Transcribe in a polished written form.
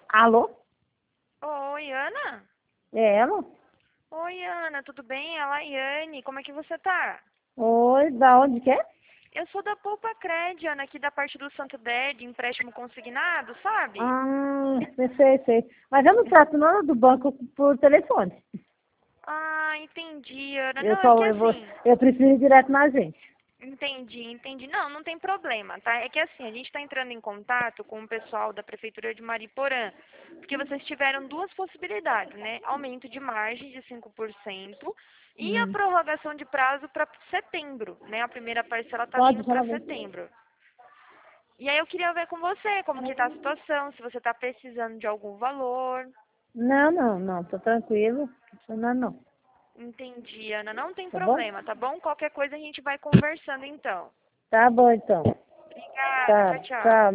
Alô? Oi, Ana? É ela? Oi, Ana, tudo bem? É a Laiane, como é que você tá? Oi, da onde que é? Eu sou da Poupa Cred, Ana, aqui da parte do Santander, de empréstimo consignado, sabe? Sei. Mas eu não trato nada do banco por telefone. Ah, entendi, Ana. Eu Não, é que só, eu vou, assim, eu prefiro ir direto na gente. entendi. Não, não tem problema, tá? É que assim, a gente tá entrando em contato com o pessoal da Prefeitura de Mariporã, porque vocês tiveram duas possibilidades, né? Aumento de margem de 5% e a Hum. prorrogação de prazo para setembro, né? A primeira parcela tá Pode vindo para falar bem. setembro. E aí eu queria ver com você como que tá a situação, se você tá precisando de algum valor. Não, tô tranquilo. Não. Entendi, Ana. Não tem Tá bom? problema, tá bom? Qualquer coisa a gente vai conversando então. Tá bom, então. Obrigada. Tá, Tchau, tchau. tá.